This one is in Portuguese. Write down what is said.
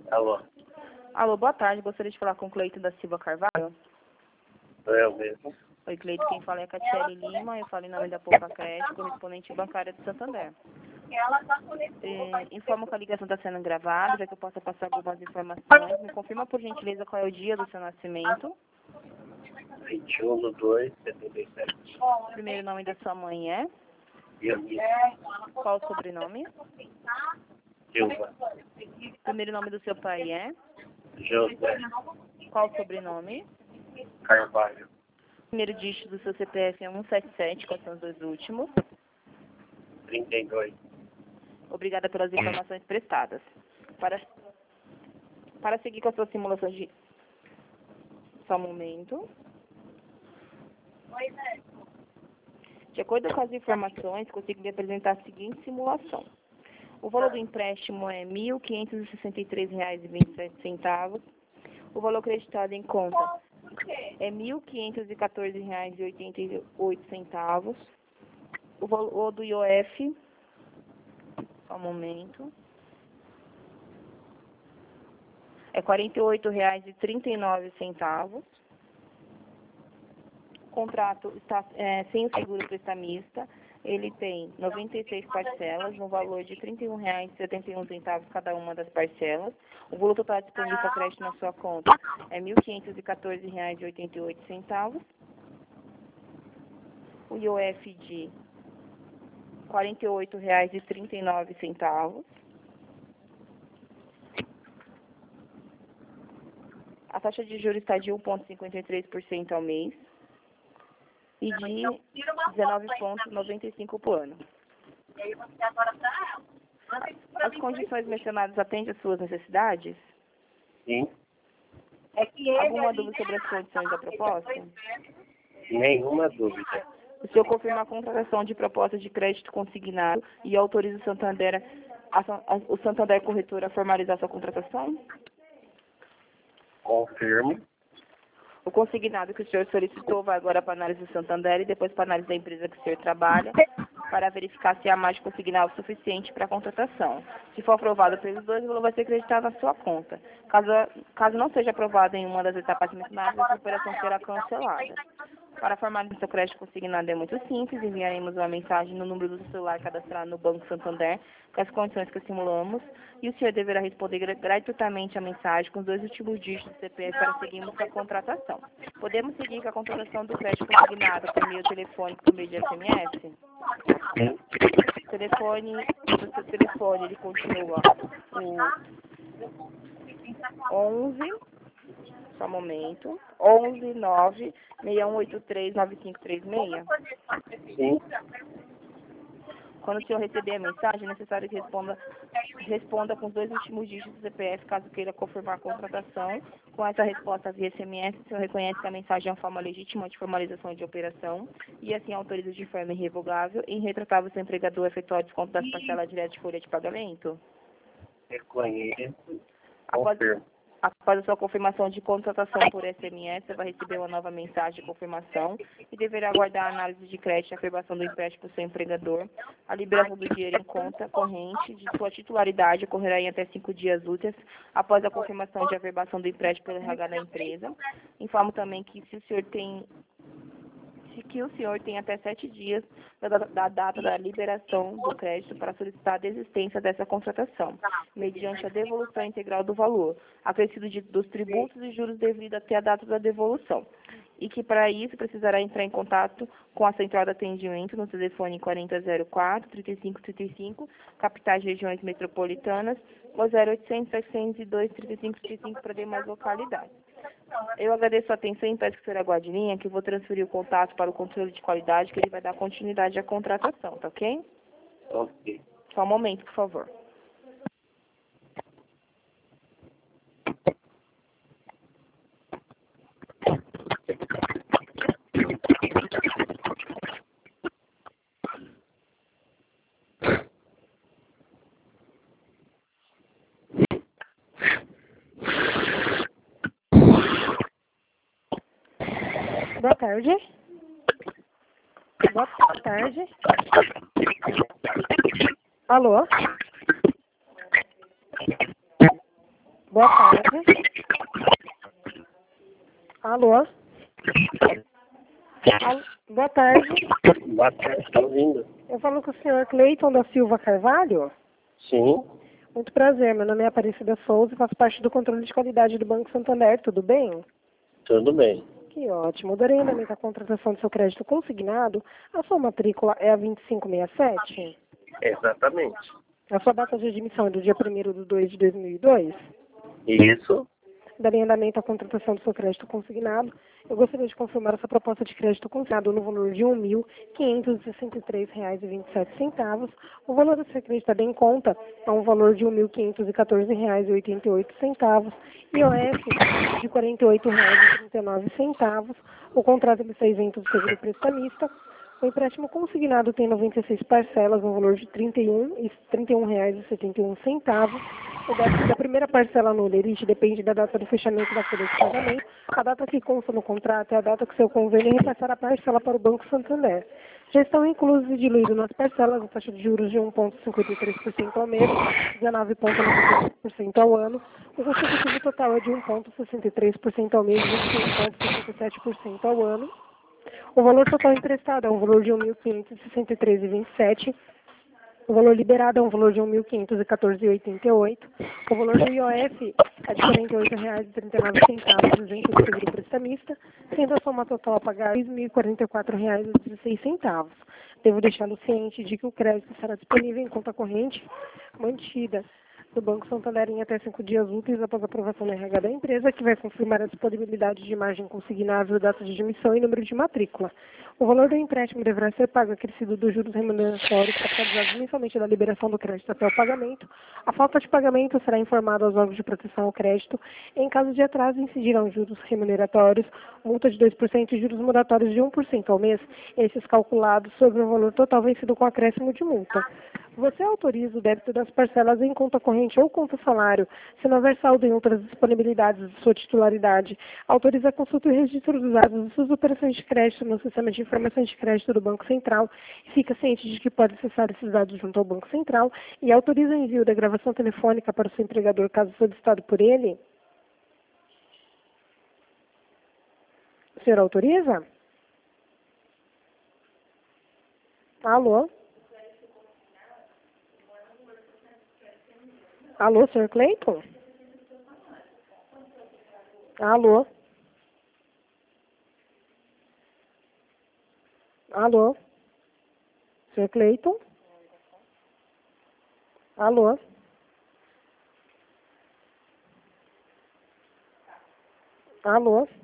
Alô, Alô, boa tarde. Gostaria de falar com o Cleito da Silva Carvalho. sou eu mesmo. Oi, Cleito. Quem fala é a Catiele Lima. Eu falo em nome da Pouca Crédito, correspondente bancária de Santander. Informo que a ligação está sendo gravada, para que eu possa passar algumas informações. Me confirma, por gentileza, qual é o dia do seu nascimento. 21/2/77. Primeiro nome da sua mãe é? Dionísio Qual o sobrenome? Silva. Primeiro nome do seu pai é? José Qual o sobrenome? Carvalho. Primeiro dígito do seu CPF é 177, quais são os dois últimos? 32. Obrigada pelas informações prestadas. Para seguir com a sua simulação de... Só um momento. De acordo com as informações, consigo lhe apresentar a seguinte simulação. O valor do empréstimo é R$ 1.563,27. O valor acreditado em conta é R$ 1.514,88. O valor do IOF, só um momento, é R$ 48,39. O contrato está sem o seguro prestamista. Ele tem 96 parcelas, no valor de R$ 31,71 cada uma das parcelas. O valor total disponível para crédito na sua conta é R$ 1.514,88. O IOF de R$ 48,39. A taxa de juros está de 1,53% ao mês e de 19,95 por ano. As condições mencionadas atendem às suas necessidades? Sim. Alguma dúvida sobre as condições da proposta? Nenhuma dúvida. O senhor confirma a contratação de proposta de crédito consignado e autoriza o Santander Corretora a formalizar sua contratação? Confirmo. O consignado que o senhor solicitou vai agora para a análise do Santander e depois para a análise da empresa que o senhor trabalha, para verificar se há mais de consignado suficiente para a contratação. Se for aprovado pelos dois, o valor vai ser acreditado na sua conta. Caso não seja aprovado em uma das etapas mencionadas, essa operação será cancelada. Para formalizar seu crédito consignado é muito simples, enviaremos uma mensagem no número do celular cadastrado no Banco Santander, com as condições que simulamos, e o senhor deverá responder gratuitamente a mensagem com os dois últimos dígitos do CPF para seguirmos com a contratação. Podemos seguir com a contratação do crédito consignado por meio telefônico, por meio de SMS? Sim. O seu telefone, ele continua o 11... Só um momento. 11-9-6183-9536. Sim. Quando o senhor receber a mensagem, é necessário que responda com os dois últimos dígitos do CPF, caso queira confirmar a contratação. Com essa resposta via SMS, o senhor reconhece que a mensagem é uma forma legítima de formalização de operação e assim autoriza de forma irrevogável e irretratável seu empregador a efetuar o desconto das parcelas diretas de folha de pagamento? Reconheço. Confirmo. Após a sua confirmação de contratação por SMS, você vai receber uma nova mensagem de confirmação e deverá aguardar a análise de crédito e afirmação do empréstimo do seu empregador. A liberação do dinheiro em conta corrente de sua titularidade ocorrerá em até 5 dias úteis após a confirmação de averbação do empréstimo pelo RH da empresa. Informo também que o senhor tem até 7 dias da data da liberação do crédito para solicitar a desistência dessa contratação, mediante a devolução integral do valor, acrescido dos tributos e juros devido até a data da devolução. E que, para isso, precisará entrar em contato com a central de atendimento no telefone 4004-3535, capitais de regiões metropolitanas, ou 0800-702-3535 para demais localidades. Eu agradeço a atenção e peço que o senhor aguarde em linha, que eu vou transferir o contato para o controle de qualidade, que ele vai dar continuidade à contratação, tá ok? Ok. Só um momento, por favor. Boa tarde. Boa tarde. Alô? Boa tarde. Alô? Boa tarde. Boa tarde, está ouvindo? Eu falo com o senhor Cleiton da Silva Carvalho. Sim, Muito prazer, meu nome é Aparecida Souza e faço parte do controle de qualidade do Banco Santander, tudo bem? tudo bem. Que ótimo. Darei andamento à contratação do seu crédito consignado. A sua matrícula é a 2567? Exatamente. A sua data de admissão é do dia 1º de 2002? Isso, Darei andamento à contratação do seu crédito consignado. Eu gostaria de confirmar essa proposta de crédito consignado no valor de R$ 1.563,27. O valor a ser acreditado em conta é um valor de R$ 1.514,88. IOF de R$ 48,39. O contrato de 600 do seguro prestamista. O empréstimo consignado tem 96 parcelas, no valor de R$ 31,71. O déficit da primeira parcela no lerite depende da data do fechamento da folha de pagamento. A data que consta no contrato é a data que seu convênio repassar a parcela para o Banco Santander. Já estão inclusos e diluídos nas parcelas a taxa de juros de 1,53% ao mês, 19,95% ao ano. O custo efetivo total é de 1,63% ao mês e 21,67% ao ano. O valor total emprestado é um valor de R$ 1.563,27. O valor liberado é um valor de R$ 1.514,88. O valor do IOF é de R$ 48,39, isento do seguro prestamista, sendo a soma total a pagar R$ 2.044,16. Devo deixá-lo ciente de que o crédito será disponível em conta corrente mantida do Banco Santander em até 5 dias úteis após a aprovação da RH da empresa, que vai confirmar a disponibilidade de margem consignável, data de admissão e número de matrícula. O valor do empréstimo deverá ser pago acrescido dos juros remuneratórios capitalizados mensalmente da liberação do crédito até o pagamento. A falta de pagamento será informada aos órgãos de proteção ao crédito. Em caso de atraso, incidirão juros remuneratórios, multa de 2% e juros moratórios de 1% ao mês, esses calculados sobre o valor total vencido com acréscimo de multa. Você autoriza o débito das parcelas em conta corrente ou conta salário, se não houver saldo em outras disponibilidades de sua titularidade. Autoriza a consulta e registro dos dados de suas operações de crédito no sistema de informações de crédito do Banco Central e fica ciente de que pode acessar esses dados junto ao Banco Central e autoriza o envio da gravação telefônica para o seu empregador caso solicitado por ele. O senhor autoriza? Alô? Alô, senhor Cleiton? Alô? Alô? Senhor Cleiton? Alô? Alô?